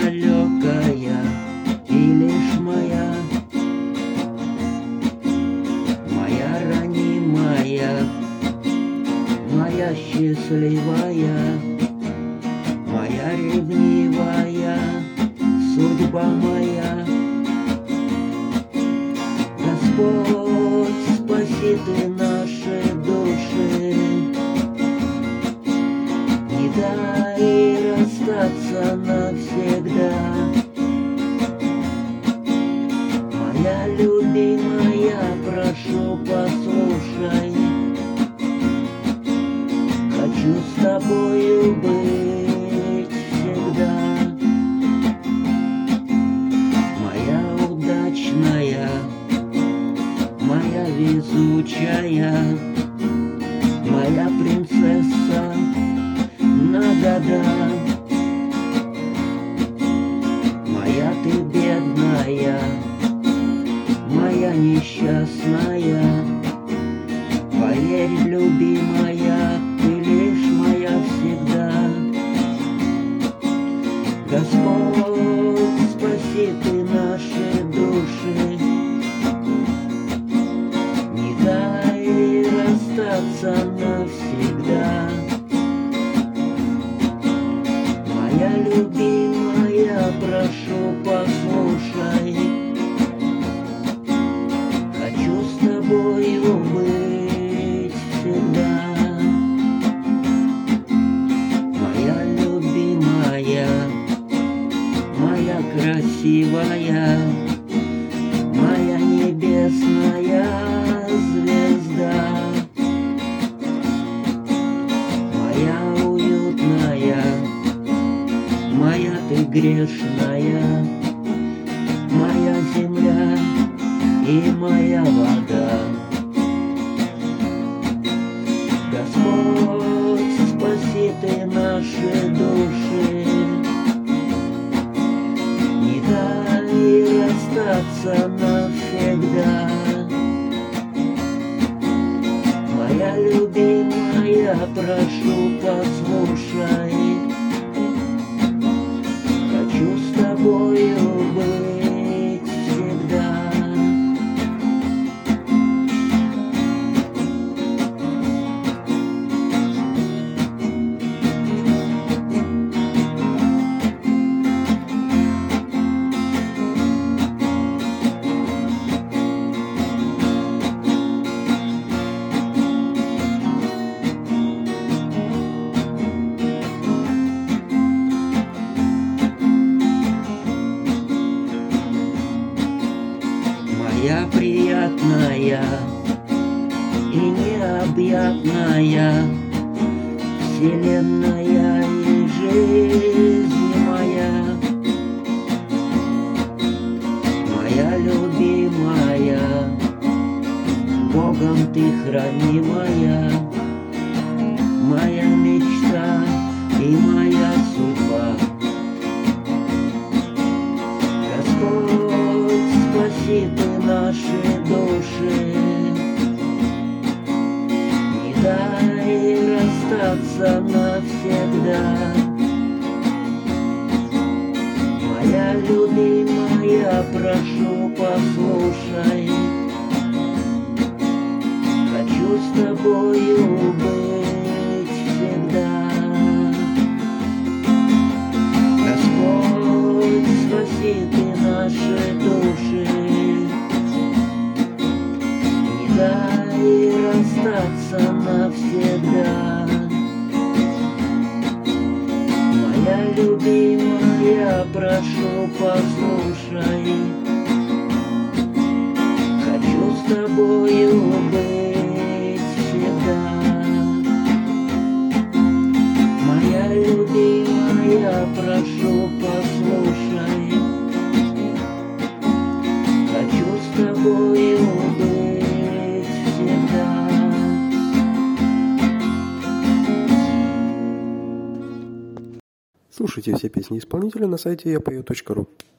далекая и лишь моя, моя ранимая, моя счастливая, моя ревнивая судьба моя. Господь, спаси Ты наши души, не дай расстаться навсегда. Моя любимая, прошу, послушай, хочу с тобою быть всегда. Моя удачная, моя везучая, моя принцесса на года. Моя ты бедная, моя несчастная, поверь, любимая, ты лишь моя всегда. Господь, спаси Ты наши души, не дай расстаться навсегда. Моя любимая, прошу, послушай, хочу с тобою быть всегда. Моя любимая, моя красивая, моя небесная звезда, моя уютная, моя ты грешная, моя земля и моя вода. Господь, спаси Ты наши души, не дай расстаться навсегда. Моя любимая, прошу, послушай, хочу с тобою быть всегда. Моя приятная и необъятная вселенная и жизнь моя, моя любимая, Богом Ты хранимая, моя мечта и моя судьба. Господь, спаси Ты наши души, не дай расстаться навсегда. Моя любимая, прошу, послушай, хочу с тобою быть всегда. Господь, спаси Ты наши души, не дай расстаться навсегда. Моя любимая, прошу, послушай, хочу с тобою быть всегда. Моя любимая, прошу, послушай, хочу с тобою быть всегда. Слушайте все песни исполнителя на сайте yapою.ru.